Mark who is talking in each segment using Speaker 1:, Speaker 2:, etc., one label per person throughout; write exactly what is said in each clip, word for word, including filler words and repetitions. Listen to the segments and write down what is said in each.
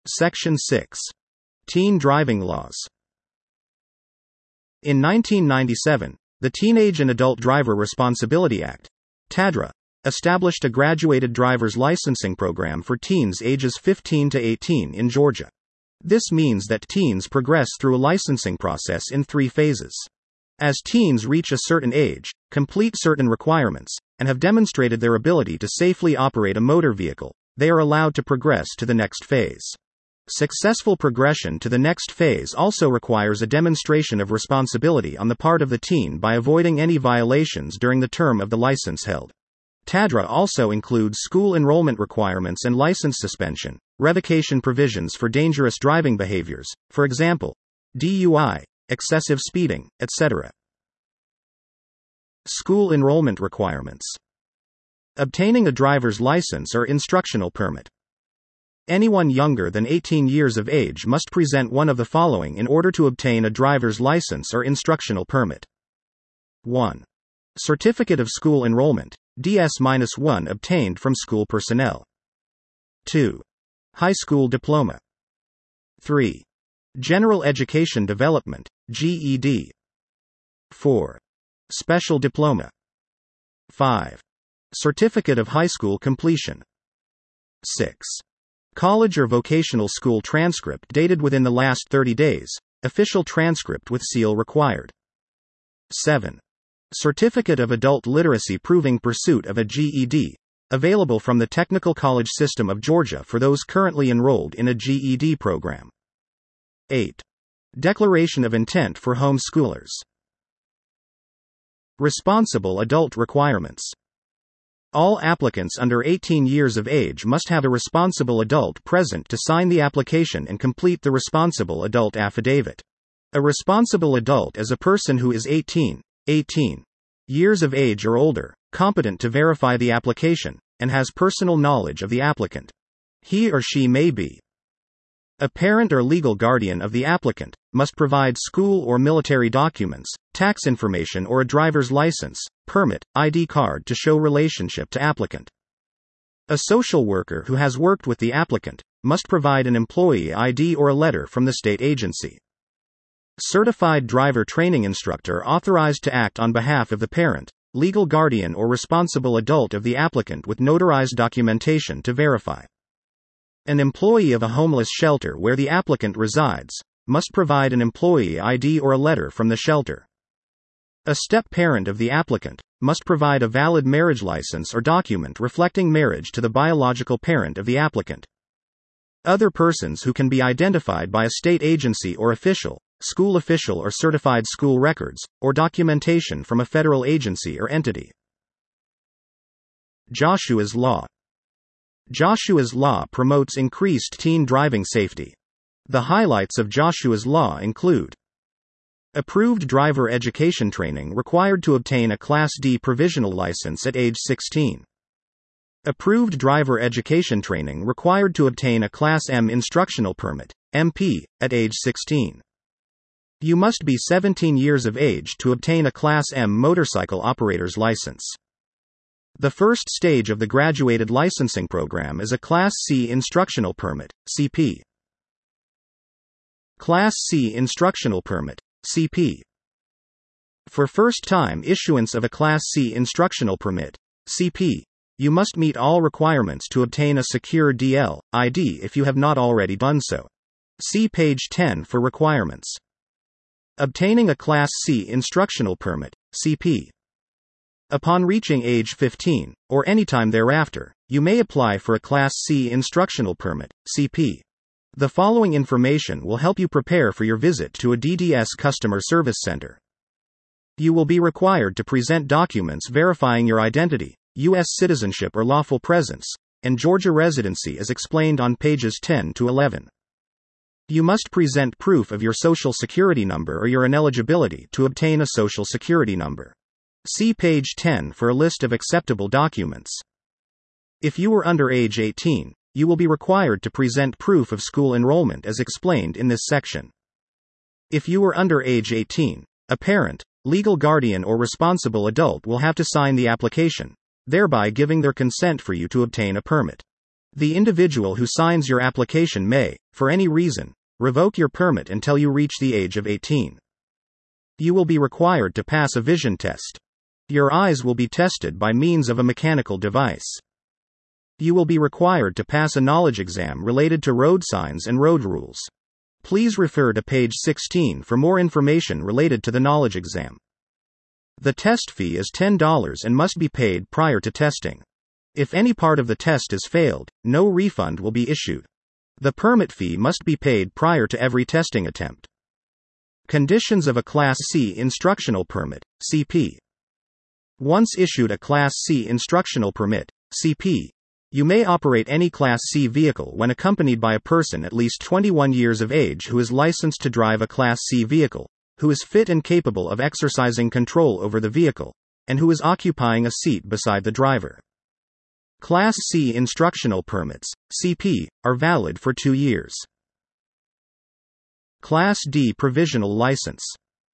Speaker 1: Section six. Teen Driving Laws. In nineteen ninety-seven, the Teenage and Adult Driver Responsibility Act, TADRA, established a graduated driver's licensing program for teens ages fifteen to eighteen in Georgia. This means that teens progress through a licensing process in three phases. As teens reach a certain age, complete certain requirements, and have demonstrated their ability to safely operate a motor vehicle, they are allowed to progress to the next phase. Successful progression to the next phase also requires a demonstration of responsibility on the part of the teen by avoiding any violations during the term of the license held. TADRA also includes school enrollment requirements and license suspension, revocation provisions for dangerous driving behaviors, for example, D U I, excessive speeding, et cetera. School enrollment requirements. Obtaining a driver's license or instructional permit. Anyone younger than eighteen years of age must present one of the following in order to obtain a driver's license or instructional permit. one. Certificate of School Enrollment, D S one obtained from school personnel. two. High school diploma. three. General Education Development, G E D. four. Special diploma. five. Certificate of High School Completion. six. College or vocational school transcript dated within the last thirty days, official transcript with seal required. seven. Certificate of Adult Literacy proving pursuit of a G E D, available from the Technical College System of Georgia for those currently enrolled in a G E D program. eight. Declaration of Intent for homeschoolers. Responsible adult requirements. All applicants under eighteen years of age must have a responsible adult present to sign the application and complete the responsible adult affidavit. A responsible adult is a person who is eighteen, eighteen years of age or older, competent to verify the application, and has personal knowledge of the applicant. He or she may be a parent or legal guardian of the applicant, must provide school or military documents, tax information or a driver's license, permit, I D card to show relationship to applicant. A social worker who has worked with the applicant must provide an employee I D or a letter from the state agency. Certified driver training instructor authorized to act on behalf of the parent, legal guardian or responsible adult of the applicant with notarized documentation to verify. An employee of a homeless shelter where the applicant resides must provide an employee I D or a letter from the shelter. A step-parent of the applicant must provide a valid marriage license or document reflecting marriage to the biological parent of the applicant. Other persons who can be identified by a state agency or official, school official or certified school records, or documentation from a federal agency or entity. Joshua's Law. Joshua's Law promotes increased teen driving safety. The highlights of Joshua's Law include: approved driver education training required to obtain a Class D provisional license at age sixteen. Approved driver education training required to obtain a Class M instructional permit, M P, at age sixteen. You must be seventeen years of age to obtain a Class M motorcycle operator's license. The first stage of the graduated licensing program is a Class C instructional permit, C P. Class C instructional permit, C P. For first-time issuance of a Class C instructional permit, C P, you must meet all requirements to obtain a secure D L I D if you have not already done so. See page ten for requirements. Obtaining a Class C instructional permit, C P. Upon reaching age fifteen, or anytime thereafter, you may apply for a Class C instructional permit, C P. The following information will help you prepare for your visit to a D D S customer service center. You will be required to present documents verifying your identity, U S citizenship or lawful presence, and Georgia residency as explained on pages ten to eleven. You must present proof of your Social Security number or your ineligibility to obtain a Social Security number. See page ten for a list of acceptable documents. If you are under age eighteen, you will be required to present proof of school enrollment as explained in this section. If you are under age eighteen, a parent, legal guardian or responsible adult will have to sign the application, thereby giving their consent for you to obtain a permit. The individual who signs your application may, for any reason, revoke your permit until you reach the age of eighteen. You will be required to pass a vision test. Your eyes will be tested by means of a mechanical device. You will be required to pass a knowledge exam related to road signs and road rules. Please refer to page sixteen for more information related to the knowledge exam. The test fee is ten dollars and must be paid prior to testing. If any part of the test is failed, no refund will be issued. The permit fee must be paid prior to every testing attempt. Conditions of a Class C instructional permit, C P. Once issued a Class C instructional permit, C P, you may operate any Class C vehicle when accompanied by a person at least twenty-one years of age who is licensed to drive a Class C vehicle, who is fit and capable of exercising control over the vehicle, and who is occupying a seat beside the driver. Class C instructional permits, C P, are valid for two years. Class D provisional license.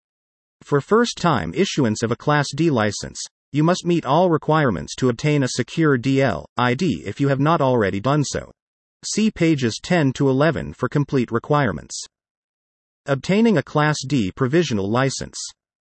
Speaker 1: For first-time issuance of a Class D license, you must meet all requirements to obtain a secure D L I D if you have not already done so. See pages ten to eleven for complete requirements. Obtaining a Class D provisional license.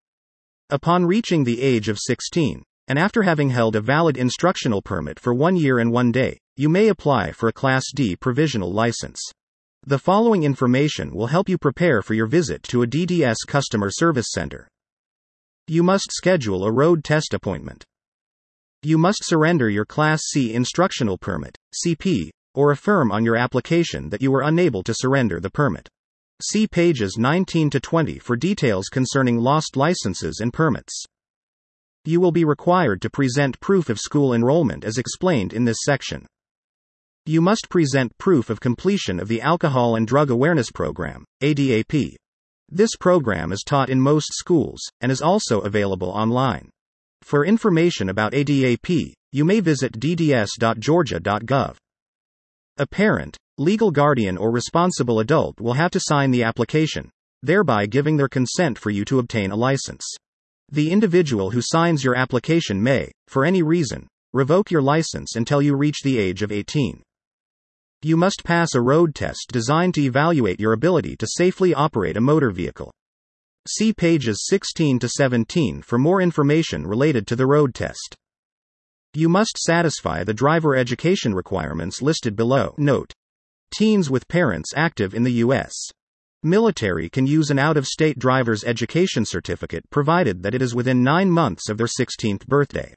Speaker 1: Upon reaching the age of sixteen, and after having held a valid instructional permit for one year and one day, you may apply for a Class D provisional license. The following information will help you prepare for your visit to a D D S customer service center. You must schedule a road test appointment. You must surrender your Class C instructional permit, C P, or affirm on your application that you were unable to surrender the permit. See pages nineteen to twenty for details concerning lost licenses and permits. You will be required to present proof of school enrollment as explained in this section. You must present proof of completion of the Alcohol and Drug Awareness Program, A D A P. This program is taught in most schools, and is also available online. For information about A D A P, you may visit d d s dot georgia dot gov. A parent, legal guardian or responsible adult will have to sign the application, thereby giving their consent for you to obtain a license. The individual who signs your application may, for any reason, revoke your license until you reach the age of eighteen. You must pass a road test designed to evaluate your ability to safely operate a motor vehicle. See pages sixteen to seventeen for more information related to the road test. You must satisfy the driver education requirements listed below. Note: teens with parents active in the U S military can use an out-of-state driver's education certificate provided that it is within nine months of their sixteenth birthday.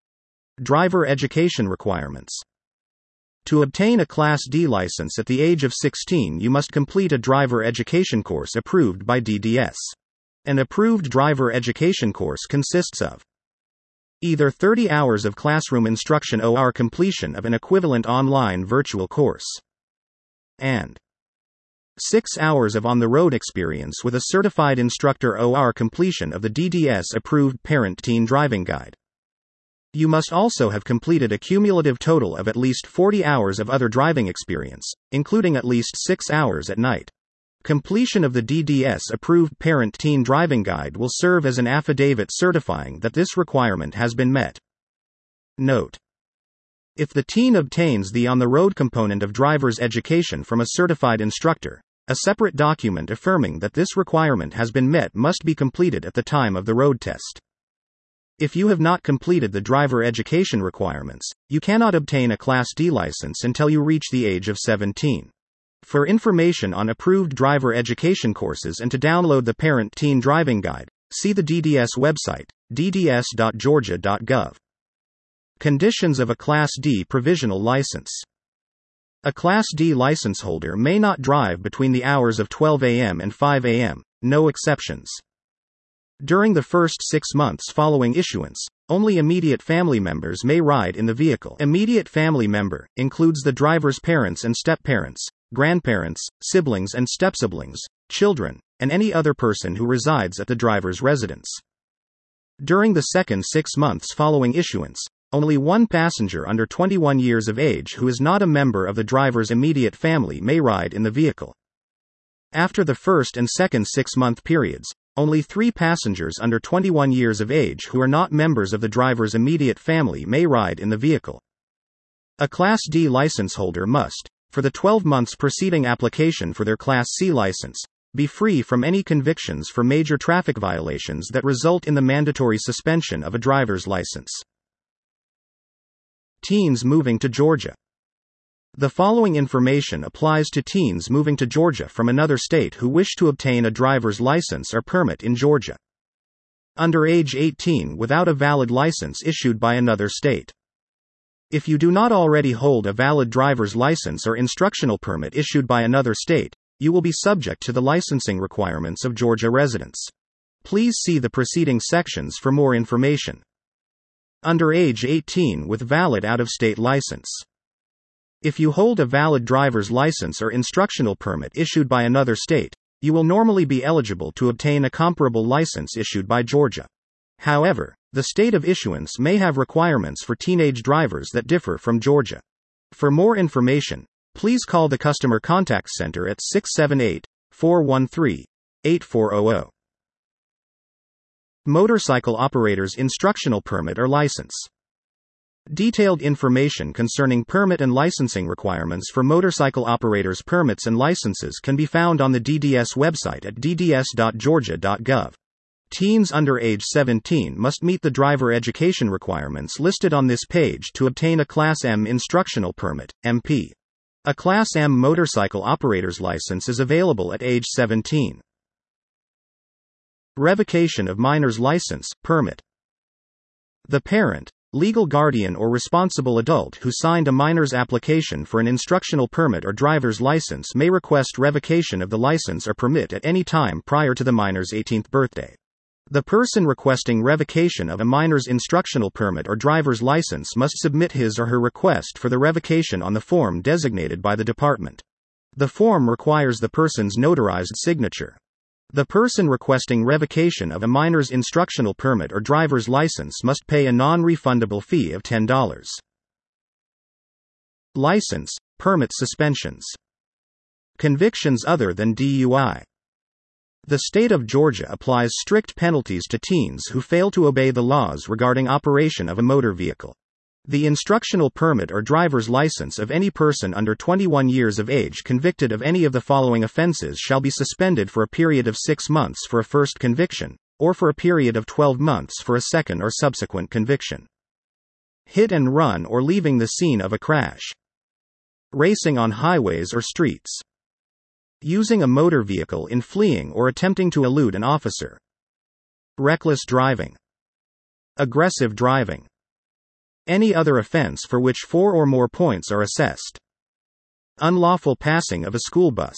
Speaker 1: Driver education requirements. To obtain a Class D license at the age of sixteen, you must complete a driver education course approved by D D S. An approved driver education course consists of either thirty hours of classroom instruction or completion of an equivalent online virtual course, and six hours of on-the-road experience with a certified instructor or completion of the D D S-approved Parent-Teen Driving Guide. You must also have completed a cumulative total of at least forty hours of other driving experience, including at least six hours at night. Completion of the D D S-approved Parent-Teen Driving Guide will serve as an affidavit certifying that this requirement has been met. Note: if the teen obtains the on-the-road component of driver's education from a certified instructor, a separate document affirming that this requirement has been met must be completed at the time of the road test. If you have not completed the driver education requirements, you cannot obtain a Class D license until you reach the age of seventeen. For information on approved driver education courses and to download the Parent-Teen Driving Guide, see the D D S website, d d s dot georgia dot gov. Conditions of a Class D provisional license. A Class D license holder may not drive between the hours of twelve a m and five a m, no exceptions. During the first six months following issuance, only immediate family members may ride in the vehicle. Immediate family member includes the driver's parents and step-parents, grandparents, siblings and step-siblings, children, and any other person who resides at the driver's residence. During the second six months following issuance, only one passenger under twenty-one years of age who is not a member of the driver's immediate family may ride in the vehicle. After the first and second six-month periods, only three passengers under twenty-one years of age who are not members of the driver's immediate family may ride in the vehicle. A Class D license holder must, for the twelve months preceding application for their Class C license, be free from any convictions for major traffic violations that result in the mandatory suspension of a driver's license. Teens moving to Georgia. The following information applies to teens moving to Georgia from another state who wish to obtain a driver's license or permit in Georgia. Under age eighteen without a valid license issued by another state. If you do not already hold a valid driver's license or instructional permit issued by another state, you will be subject to the licensing requirements of Georgia residents. Please see the preceding sections for more information. Under age eighteen with valid out-of-state license. If you hold a valid driver's license or instructional permit issued by another state, you will normally be eligible to obtain a comparable license issued by Georgia. However, the state of issuance may have requirements for teenage drivers that differ from Georgia. For more information, please call the Customer Contact Center at six seven eight, four one three, eight four zero zero. Motorcycle operator's instructional permit or license. Detailed information concerning permit and licensing requirements for motorcycle operators' permits and licenses can be found on the D D S website at d d s dot georgia dot gov. Teens under age seventeen must meet the driver education requirements listed on this page to obtain a Class M instructional permit, M P. A Class M motorcycle operator's license is available at age seventeen. Revocation of minor's license, permit. The parent, legal guardian or responsible adult who signed a minor's application for an instructional permit or driver's license may request revocation of the license or permit at any time prior to the minor's eighteenth birthday. The person requesting revocation of a minor's instructional permit or driver's license must submit his or her request for the revocation on the form designated by the department. The form requires the person's notarized signature. The person requesting revocation of a minor's instructional permit or driver's license must pay a non-refundable fee of ten dollars. License, permit suspensions. Convictions other than D U I. The state of Georgia applies strict penalties to teens who fail to obey the laws regarding operation of a motor vehicle. The instructional permit or driver's license of any person under twenty-one years of age convicted of any of the following offenses shall be suspended for a period of six months for a first conviction, or for a period of twelve months for a second or subsequent conviction. Hit and run or leaving the scene of a crash. Racing on highways or streets. Using a motor vehicle in fleeing or attempting to elude an officer. Reckless driving. Aggressive driving. Any other offense for which four or more points are assessed. Unlawful passing of a school bus.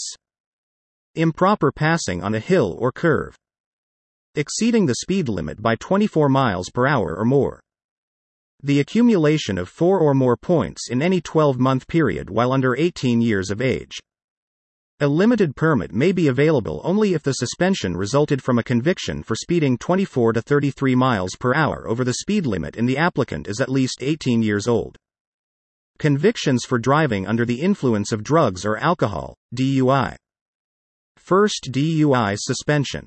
Speaker 1: Improper passing on a hill or curve. Exceeding the speed limit by twenty-four miles per hour or more. The accumulation of four or more points in any twelve-month period while under eighteen years of age. A limited permit may be available only if the suspension resulted from a conviction for speeding twenty-four to thirty-three miles per hour over the speed limit and the applicant is at least eighteen years old. Convictions for driving under the influence of drugs or alcohol, D U I. First D U I suspension.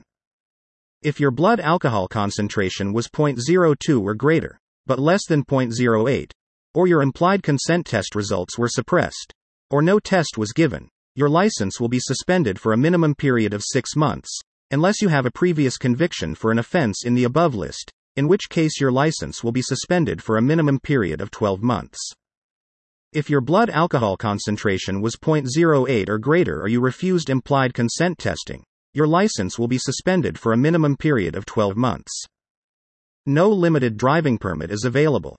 Speaker 1: If your blood alcohol concentration was zero point zero two or greater, but less than zero point zero eight, or your implied consent test results were suppressed, or no test was given, your license will be suspended for a minimum period of six months, unless you have a previous conviction for an offense in the above list, in which case your license will be suspended for a minimum period of twelve months. If your blood alcohol concentration was zero point zero eight or greater or you refused implied consent testing, your license will be suspended for a minimum period of twelve months. No limited driving permit is available.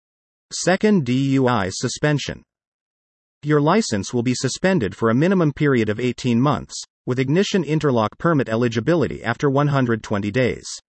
Speaker 1: Second D U I suspension. Your license will be suspended for a minimum period of eighteen months, with ignition interlock permit eligibility after one hundred twenty days.